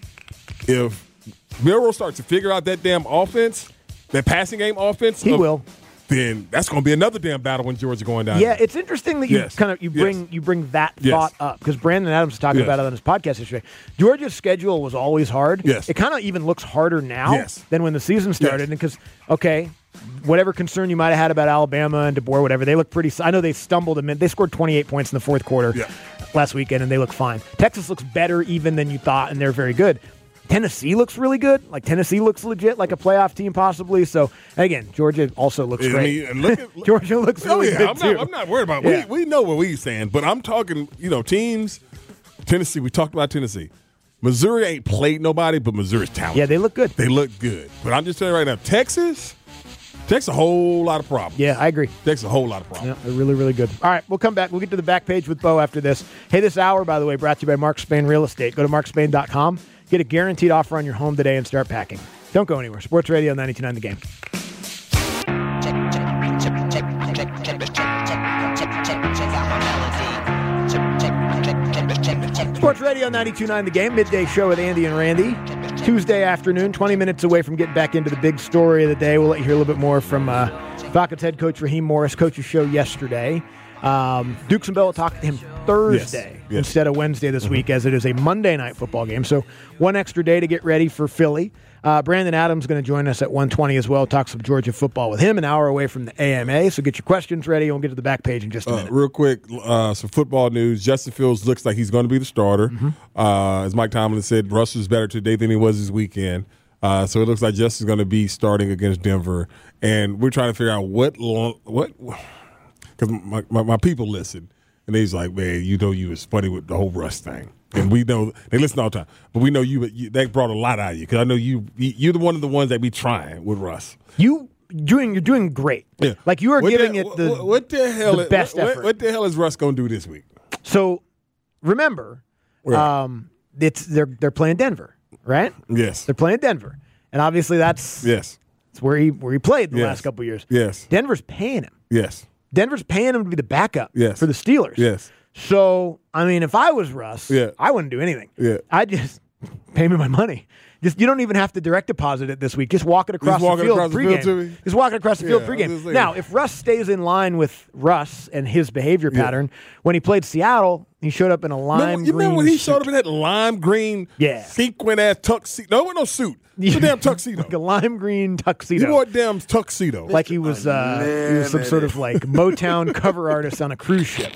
If Milroe starts to figure out that damn offense, that passing game offense, He of- will. Then that's going to be another damn battle when Georgia going down. Yeah, there. it's interesting that you Yes. kind of you bring Yes. you bring that Yes. thought up because Brandon Adams was talking Yes. about it on his podcast yesterday. Georgia's schedule was always hard. Yes. It kind of even looks harder now Yes. than when the season started because okay, whatever concern you might have had about Alabama and DeBoer, whatever, they look pretty. I know they stumbled a minute. They scored twenty-eight points in the fourth quarter Yeah. last weekend, and they look fine. Texas looks better even than you thought, and they're very good. Tennessee looks really good. Like Tennessee looks legit, like a playoff team possibly. So and again, Georgia also looks I great. mean, and look at, Georgia looks Oh, really yeah, good I'm too. Not, I'm not worried about Yeah. we, we know what we're saying, but I'm talking, you know, teams, Tennessee, we talked about Tennessee. Missouri ain't played nobody, but Missouri's talented. Yeah, they look good. They look good. But I'm just telling you right now, Texas, Texas a whole lot of problems. Yeah, I agree. Texas a whole lot of problems. Yeah, they're really, really good. All right, we'll come back. We'll get to the back page with Bo after this. Hey, this hour, by the way, brought to you by Mark Spain Real Estate. Go to mark spain dot com. Get a guaranteed offer on your home today and start packing. Don't go anywhere. Sports Radio ninety-two point nine The Game. Sports Radio ninety-two point nine The Game, midday show with Andy and Randy. Tuesday afternoon, twenty minutes away from getting back into the big story of the day. We'll let you hear a little bit more from uh, Falcons head coach Raheem Morris, coach's show yesterday. Um, Dukes and Bell will talk to him Thursday Yes. Yes. instead of Wednesday this week, as it is a Monday night football game. So one extra day to get ready for Philly. Uh, Brandon Adams is going to join us at one twenty as well. Talk some Georgia football with him, an hour away from the A M A. So get your questions ready, and we'll get to the back page in just a Uh, minute. real quick, uh, some football news. Justin Fields looks like he's going to be the starter. Mm-hmm. Uh, as Mike Tomlin said, Russ was better today than he was this weekend. Uh, so it looks like Justin's going to be starting against Denver. And we're trying to figure out what – what because my, my, my people listen. And they's like, man, you know you was funny with the whole Russ thing. And we know – they listen all the time. But we know you, you – that brought a lot out of you because I know you, you – you're the one of the ones that be trying with Russ. You doing you're doing great. Yeah. Like you are What giving the, it the what, what the hell the is, best what, effort. What the hell is Russ going to do this week? So remember, Right. um, it's they're they're playing Denver, right? Yes. They're playing Denver, and obviously that's Yes. that's where he where he played the Yes. last couple of years. Yes. Denver's paying him. Yes. Denver's paying him to be the backup Yes. for the Steelers. Yes. So I mean, if I was Russ, Yeah. I wouldn't do anything. Yeah. I'd just pay me my money. Just you don't even have to direct deposit it this week. Just walk it across Just walk the it field across the pregame. field to me? Just walk it across the field Yeah, I was pregame. just saying. Now, if Russ stays in line with Russ and his behavior Yeah. pattern, when he played Seattle, he showed up in a lime Remember, you green remember when he suit. showed up in that lime green Yeah. sequin ass tuxedo? No, it was no suit. It was a damn tuxedo. like a lime green tuxedo. He wore a damn tuxedo. like he was, uh, he was some sort of like Motown cover artist on a cruise ship.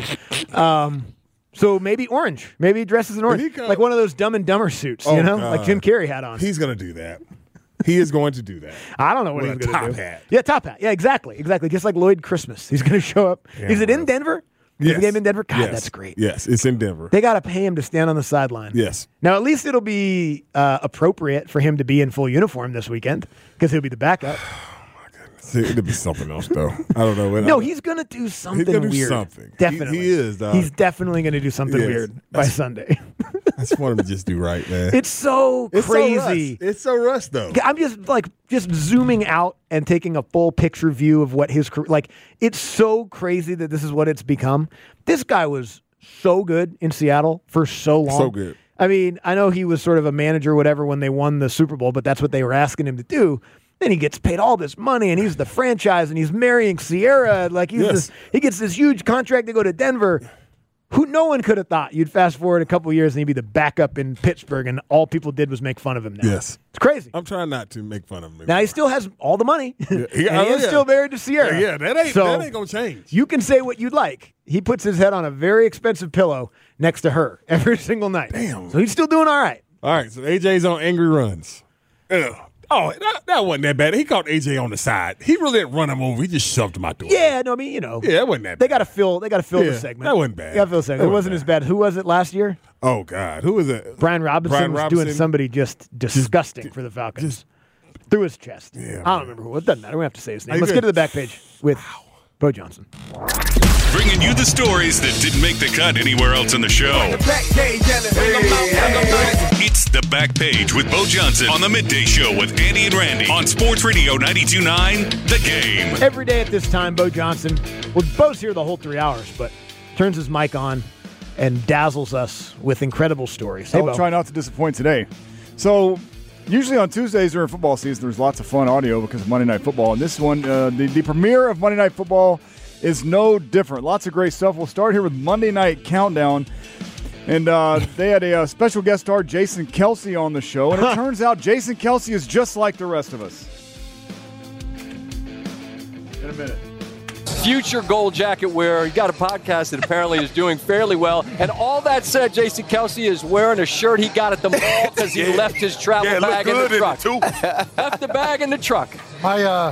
Um, so maybe orange. Maybe he dresses in orange, he come- like one of those Dumb and Dumber suits, Oh, you know, God. like Jim Carrey had on. He's going to do that. He is going to do that. I don't know what With he's a going to top do. hat. Yeah, top hat. Yeah, exactly, exactly. Just like Lloyd Christmas, he's going to show up. Yeah, is it in right. Denver? Is Yes. the game in Denver? God, Yes. that's great. Yes, it's in Denver. They got to pay him to stand on the sideline. Yes. Now, at least it'll be uh, appropriate for him to be in full uniform this weekend because he'll be the backup. It'll be something else, though. I don't know. No, he's going to do something he's gonna weird. do something. Definitely. He, he is, dog. He's definitely going to do something Yes. weird by Sunday. I just want him to just do right, man. It's so It's so crazy. Russ. It's so Russ, though. I'm just like just zooming out and taking a full picture view of what his career. Like, it's so crazy that this is what it's become. This guy was so good in Seattle for so long. So good. I mean, I know he was sort of a manager, or whatever, when they won the Super Bowl, but that's what they were asking him to do. Then he gets paid all this money, and he's the franchise, and he's marrying Sierra. Like he's Yes. this, he gets this huge contract to go to Denver. Who no one could have thought you'd fast forward a couple years and he'd be the backup in Pittsburgh, and all people did was make fun of him. Now Yes, it's crazy. I'm trying not to make fun of him. Now he still has all the money, Yeah. and He- he oh, is yeah. still married to Sierra. Yeah, that ain't So that ain't gonna change. you can say what you'd like. He puts his head on a very expensive pillow next to her every single night. Damn. So he's still doing all right. All right, so A J's on angry runs. Ugh. Oh, that, that wasn't that bad. He caught A J on the side. He really didn't run him over. He just shoved him out the way. Yeah, no, I mean, you know. Yeah, that wasn't that They bad. got to fill. They got to fill Yeah, the segment. that wasn't bad. They got to fill the segment. That It wasn't wasn't as bad. Who was it last year? Oh God, who was it? Brian Robinson Brian was Robinson. doing somebody just disgusting for the Falcons. through his chest. Yeah, I don't remember who. It doesn't matter. We don't have to say his name. How you Let's doing? get to the back page with Bo Johnson. Bringing you the stories that didn't make the cut anywhere else in the show. It's the Back Page with Bo Johnson on the Midday Show with Andy and Randy on Sports Radio ninety-two point nine The Game. Every day at this time, Bo Johnson, well, Bo's here the whole three hours, but turns his mic on and dazzles us with incredible stories. Hey, I'll Bo. try not to disappoint today. So, usually on Tuesdays during football season, there's lots of fun audio because of Monday Night Football. And this one, uh, the, the premiere of Monday Night Football is no different. Lots of great stuff. We'll start here with Monday Night Countdown. And uh, they had a uh, special guest star, Jason Kelsey, on the show. And it turns out Jason Kelsey is just like the rest of us. In a minute. Future gold jacket wearer. You got a podcast that apparently is doing fairly well. And all that said, Jason Kelsey is wearing a shirt he got at the mall because he Yeah. left his travel Yeah, it looked bag in the good in truck. it, too. Left the bag in the truck. My uh,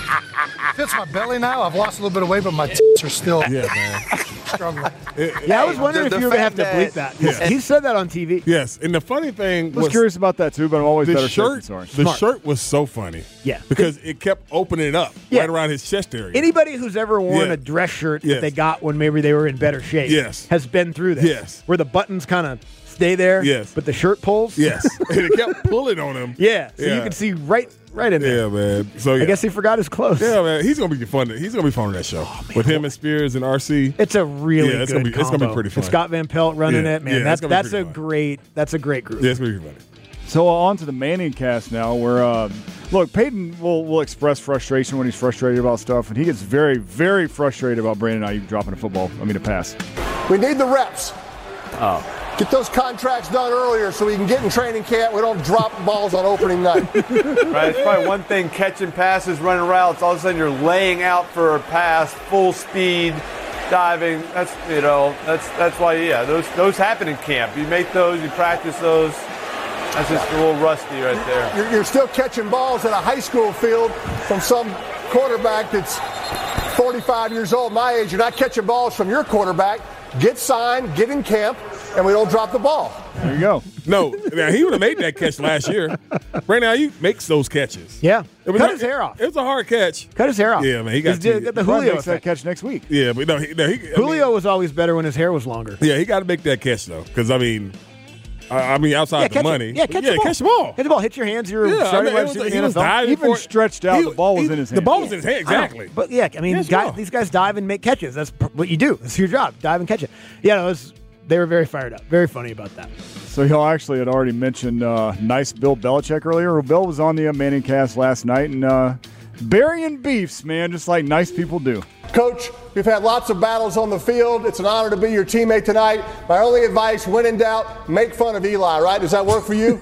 fits my belly now. I've lost a little bit of weight, but my tits are still Yeah, man. struggling. Yeah, I was wondering the- if the you were going to have to fact bleep that- that. Yeah. He said that on T V. Yes, and the funny thing I was was curious about that, too, but I'm always the better safe than shirt. sorry. The Smart. shirt was so funny. Yeah. because it kept opening up Yeah. right around his chest area. Anybody who's ever worn Yeah. a dress shirt Yes. that they got when maybe they were in better shape Yes. has been through this. Yes. Where the buttons kind of stay there, Yes. but the shirt pulls. Yes, and it kept pulling on him. Yeah, so Yeah. you can see right right in there. Yeah, man. So yeah. I guess he forgot his clothes. Yeah, man. He's gonna be fun. He's gonna be fun on that show with him and Spears and R C. It's a really Yeah, it's good gonna be- it's gonna be combo. pretty fun. And Scott Van Pelt running Yeah. it, man. Yeah, it's that's gonna be that's a pretty fun. great that's a great group. Yeah, it's gonna be funny. So uh, on to the Manning cast now, where uh, look, Peyton will will express frustration when he's frustrated about stuff, and he gets very, very frustrated about Brandon Ayuk dropping a football. I mean, a pass. We need the reps. Oh, Get those contracts done earlier so we can get in training camp. We don't drop balls on opening night. Right, it's probably one thing catching passes, running routes. All of a sudden, you're laying out for a pass, full speed, diving. That's you know, that's that's why yeah, those those happen in camp. You make those, you practice those. That's just a little rusty right there. You're, you're still catching balls at a high school field from some quarterback that's forty-five years old, my age. You're not catching balls from your quarterback. Get signed, get in camp, and we don't drop the ball. There you go. No, now he would have made that catch last year. Brandon Ayuk makes those catches. Yeah. It was Cut hard- his hair off. It was a hard catch. Cut his hair off. Yeah, man, he got He's did- to- got the Probably Julio makes that effect. catch next week. Yeah, but no, he, no, he I Julio mean, was always better when his hair was longer. yeah, he got to make that catch though, because I mean, I, I mean, outside Yeah, the catch money, it. Yeah, catch yeah, the ball. catch the ball. Hit the ball. Hit your hands. You're Yeah, I starting mean, wide it was- receiver in he the was N F L. diving Even for- stretched out, he- the ball was he- in his The hand. ball was in his hand, I exactly. know, but yeah, I mean, Yes, guy, no. these guys dive and make catches. That's pr- what you do. That's your job. Dive and catch it. Yeah, no, it was, they were very fired up. Very funny about that. So y'all actually had already mentioned uh, nice Bill Belichick earlier. Bill was on the uh, Manning cast last night, and uh, burying beefs, man, just like nice people do. Coach, we've had lots of battles on the field. It's an honor to be your teammate tonight. My only advice, when in doubt, make fun of Eli, right? Does that work for you?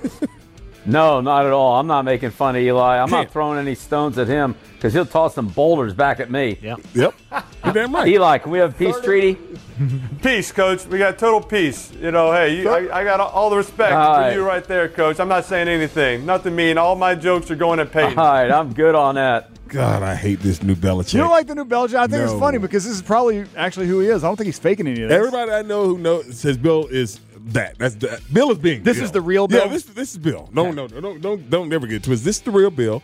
No, not at all. I'm not making fun of Eli. I'm not throwing any stones at him because he'll toss some boulders back at me. Yeah. Yep. You're damn right. Eli, can we have a peace treaty? Peace, Coach. We got total peace. You know, hey, you, I, I got all the respect All for right. you right there, Coach. I'm not saying anything. Nothing mean. All my jokes are going at Peyton. All right, I'm good on that. God, I hate this new Belichick. You don't like the new Belichick? I think it's No. funny because this is probably actually who he is. I don't think he's faking any of this. Everybody I know who knows says Bill is that. That's the, Bill is being. This Bill. is the real Bill? Yeah, this this is Bill. No, no, no, don't don't don't ever get it twisted. This is the real Bill.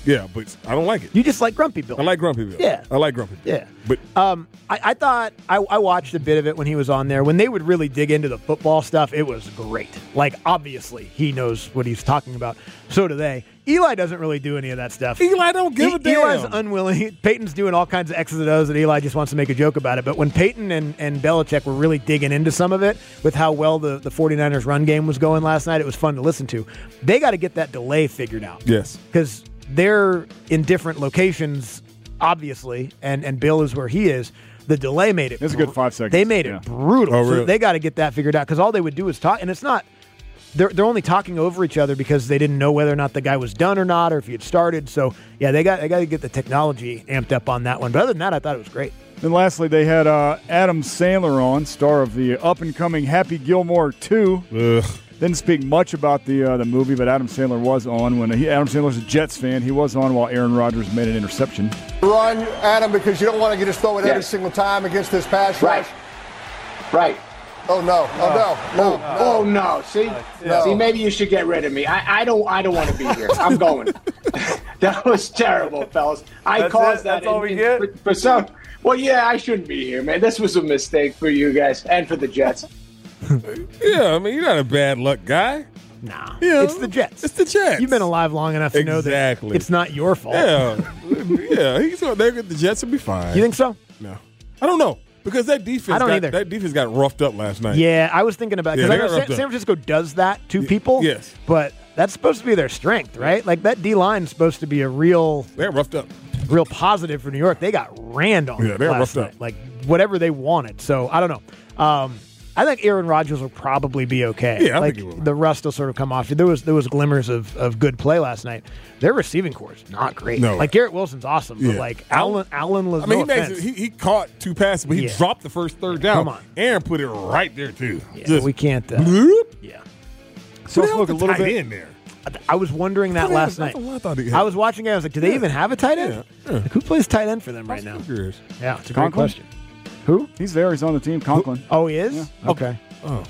Yeah, but I don't like it. You just like Grumpy Bill. I like Grumpy Bill. Yeah. I like Grumpy Bill. Yeah. But um, I, I thought I, I watched a bit of it when he was on there. When they would really dig into the football stuff, it was great. Like, obviously, he knows what he's talking about. So do they. Eli doesn't really do any of that stuff. Eli don't give e- a damn. Eli's unwilling. Peyton's doing all kinds of X's and O's, and Eli just wants to make a joke about it. But when Peyton and, and Belichick were really digging into some of it with how well the, the 49ers run game was going last night, it was fun to listen to. They got to get that delay figured out. Yes. Because they're in different locations, obviously, and, and Bill is where he is. The delay made it. It's a good five seconds. They made it Yeah. brutal. Oh, So really? they got to get that figured out because all they would do is talk, and it's not. They're they're only talking over each other because they didn't know whether or not the guy was done or not, or if he had started. So yeah, they got they got to get the technology amped up on that one. But other than that, I thought it was great. And lastly, they had uh, Adam Sandler on, star of the up-and-coming Happy Gilmore two. Ugh. Didn't speak much about the uh, the movie, but Adam Sandler was on. When he, Adam Sandler's a Jets fan, he was on while Aaron Rodgers made an interception. Run, Adam, because you don't want to just throw it Yeah. every single time against this pass Right. rush. Right. Oh no! Oh no! No! no. Oh no! See, No. see, maybe you should get rid of me. I, I don't, I don't want to be here. I'm going. That was terrible, fellas. I That's caused it? that. That's all we get? For, for some, well, yeah, I shouldn't be here, man. This was a mistake for you guys and for the Jets. Yeah, I mean, you're not a bad luck guy. Nah, Yeah. it's the Jets. It's the Jets. You've been alive long enough to know that Exactly. it's not your fault. Yeah. yeah, he's going to the Jets will be fine. You think so? No. I don't know. Because that defense I don't got, either. that defense got roughed up last night. Yeah, I was thinking about it Yeah, because they I know got San, roughed up. San Francisco does that to people. yes. but that's supposed to be their strength, right? Like that D line is supposed to be a real, They're roughed up. real positive for New York. They got ran on. Yeah, they're last roughed up. night. Like whatever they wanted. So I don't know. Um, I think Aaron Rodgers will probably be okay. Yeah, I like think he will. the rust will sort of come off. There was there was glimmers of, of good play last night. Their receiving core is not great. No. Like Garrett Wilson's awesome, but Yeah. like Allen Allen was I mean, no he, makes offense. it, he he caught two passes, but he Yeah. dropped the first third down. Come on. Aaron put it right there, too. Yeah, Just we can't. Uh, bloop. yeah. So Who let's the hell look a was the little tight bit. end there? I was wondering that I last thought- night. I thought he had- I was watching it. I was like, do they Yeah. even have a tight end? Yeah, yeah. Like, who plays tight end for them right now? Figures. Yeah, it's a great Conklin? question. Who? He's there. He's on the team. Conklin. Oh, he is? Yeah. Okay. Oh.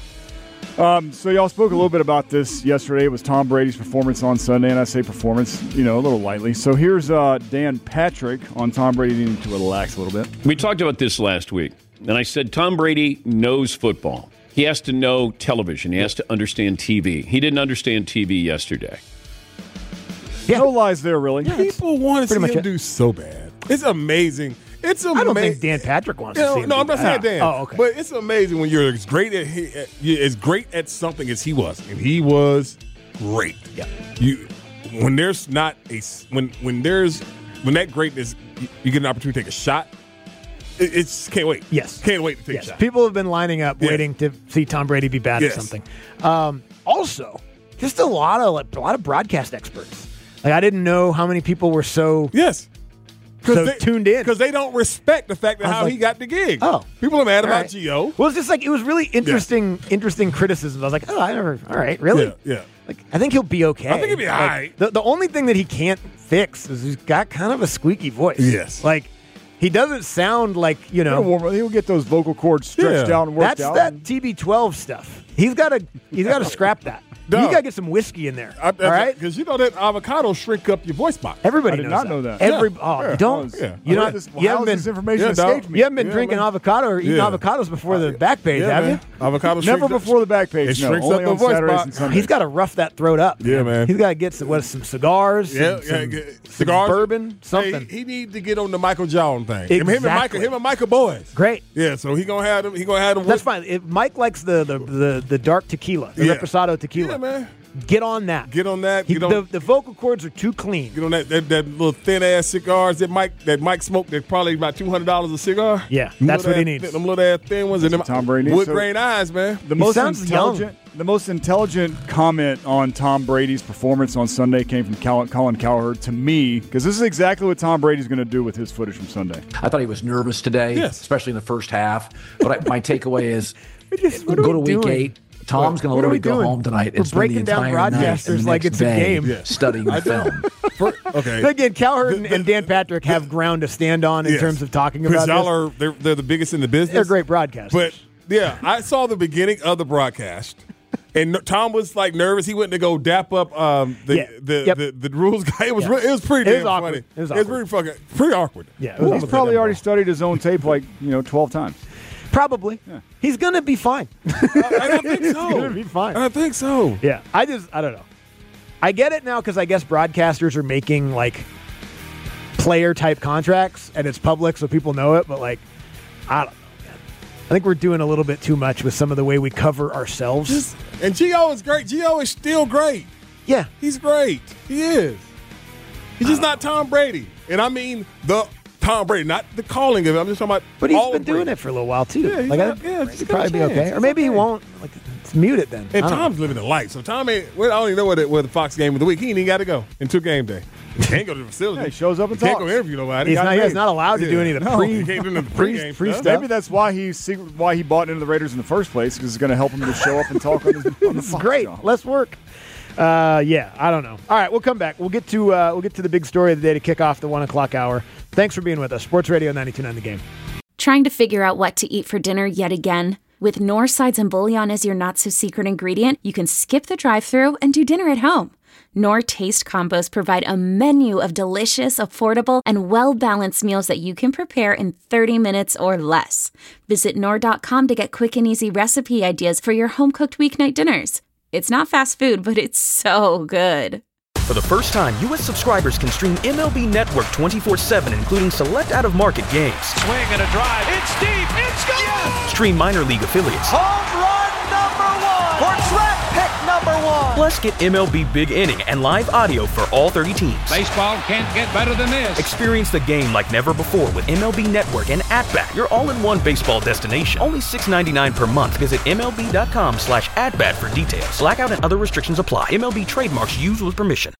Um, so y'all spoke a little bit about this yesterday. It was Tom Brady's performance on Sunday, and I say performance, you know, a little lightly. So here's uh, Dan Patrick on Tom Brady needing to relax a little bit. We talked about this last week, and I said Tom Brady knows football. He has to know television. He has to understand T V. He didn't understand T V yesterday. Yeah. No lies there, really. People want to see Pretty him much it. do so bad. It's amazing. It's amazing. I don't think Dan Patrick wants You to know, see him no, do I'm not saying that. Dan. Oh, okay. But it's amazing when you're as great at, he- at you're as great at something as he was, and he was great. Yeah. You when there's not a s- when when there's when that greatness you, you get an opportunity to take a shot. It, it's can't wait. Yes. Can't wait to take Yes. a shot. People have been lining up Yeah. waiting to see Tom Brady be bad Yes. at something. Um, also, just a lot of like, a lot of broadcast experts. Like I didn't know how many people were so yes. so they, tuned in because they don't respect the fact that I was how like, he got the gig. Oh. People are mad All about right. Gio. Well, it's just like it was really interesting, interesting criticism. I was like, oh, I never. All right, really? Yeah, yeah. Like, I think he'll be okay. I think he'll be Like, all right. The, the only thing that he can't fix is he's got kind of a squeaky voice. Yes. Like, he doesn't sound like, you know. He'll, warm, he'll get those vocal cords stretched Yeah. out and worked That's out. that T B twelve stuff. He's got to he's got to scrap that. No. You got to get some whiskey in there. I, all right? Because you know that avocado shrink up your voice box. Everybody I did knows not that. know that. Every Yeah. oh, Yeah. you don't. Yeah. You How don't. is this- You how haven't has been. this information Yeah, escaped dog. me? You haven't been Yeah, drinking man. avocado or eating Yeah. avocados before the back page, Yeah, have man. you? Avocado Never shrinks up- before the back page. It no, shrinks only up the on voice Saturdays box. and Sundays. He's got to rough that throat up. Yeah, man. He's got to get some what some cigars, Yeah, some, yeah, some, get- some cigars, bourbon, something. Hey, he need to get on the Michael Jordan thing. Him, him and Exactly. Michael, him and Michael boys. Great. Yeah, so he gonna have them. He gonna have them. That's fine. If Mike likes the the, the, the dark tequila, the Yeah. Reposado tequila. Yeah, man. Get on that. Get on that. He- Get on. the, the vocal cords are too clean. Get on that, that, that little thin ass cigars that Mike that Mike smoked. That probably about two hundred dollars a cigar. Yeah, Them that's little what he ass- needs. Them little ass thin ones and them Tom Brady needs. wood So- grain eyes, man. The He most sounds intelligent, the most intelligent comment on Tom Brady's performance on Sunday came from Cal- Colin Cowherd to me, because this is exactly what Tom Brady's going to do with his footage from Sunday. I thought he was nervous today, Yes. especially in the first half. But I, my takeaway is Just- what are go to we week doing? eight. Tom's going to What are literally we go doing? home tonight We're and spend the breaking down entire night in broadcasters the like next it's a bay game. Yeah. studying the film. For- okay. Again, Cowherd and, and Dan Patrick have ground to stand on in Yes. terms of talking Because about y'all this. are they're, they're the biggest in the business. They're great broadcasters. But yeah, I saw the beginning of the broadcast, And Tom was like nervous. He went to go dap up um, the, Yeah. the, Yep. the the rules guy. It was Yeah. re- it was pretty It damn was awkward. funny. It was It was awkward. pretty fucking pretty awkward. Yeah, it Well, was he's probably already studied his own tape like, you know, twelve times. Probably. He's going to be fine. And I think He's so. going to be fine. I think so. Yeah. I just, I don't know. I get it now because I guess broadcasters are making like player type contracts and it's public so people know it, but like, I don't know, man. I think we're doing a little bit too much with some of the way we cover ourselves. Just, and Gio is great. Gio is still great. Yeah. He's great. He is. He's just not Tom Brady. And I mean the Tom Brady, not the calling of it. I'm just talking about But he's all been of doing Brady. it for a little while too. Yeah, he's like, not- I, yeah, just he'd give him probably a be chance. okay. Or It's maybe he okay. won't. Like, it's mute it then. And I don't Tom's know. living the life. So Tom ain't, well, I don't even know where the, where the Fox game of the week. He ain't even got to go until game day. He can't go to the facility. Yeah, he shows up and he can't talks. go interview nobody. He's Got not, paid. he's not allowed to do Yeah. any of the No, pre, he can't do none of the pre, pregame pre stuff. stuff. Maybe that's why he secret, why he bought into the Raiders in the first place, because it's going to help him to show up and talk on, his, on the This is Fox great. show. Less work. Uh, yeah, I don't know. All right, we'll come back. We'll get to uh, we'll get to the big story of the day to kick off the one o'clock hour. Thanks for being with us. Sports Radio ninety-two point nine The Game. Trying to figure out what to eat for dinner yet again? With Knorr Sides and Bouillon as your not-so-secret ingredient, you can skip the drive-thru and do dinner at home. Knorr Taste Combos provide a menu of delicious, affordable, and well-balanced meals that you can prepare in thirty minutes or less. Visit Knorr dot com to get quick and easy recipe ideas for your home-cooked weeknight dinners. It's not fast food, but it's so good. For the first time, U S subscribers can stream M L B Network twenty-four seven, including select out-of-market games. Swing and a drive. It's deep. It's gone. Stream minor league affiliates. Home run number one. Or draft pick number one. Plus, get M L B Big Inning and live audio for all thirty teams. Baseball can't get better than this. Experience the game like never before with M L B Network and At-Bat, your all-in-one baseball destination. Only six ninety-nine per month. Visit MLB.com slash at-bat for details. Blackout and other restrictions apply. M L B trademarks used with permission.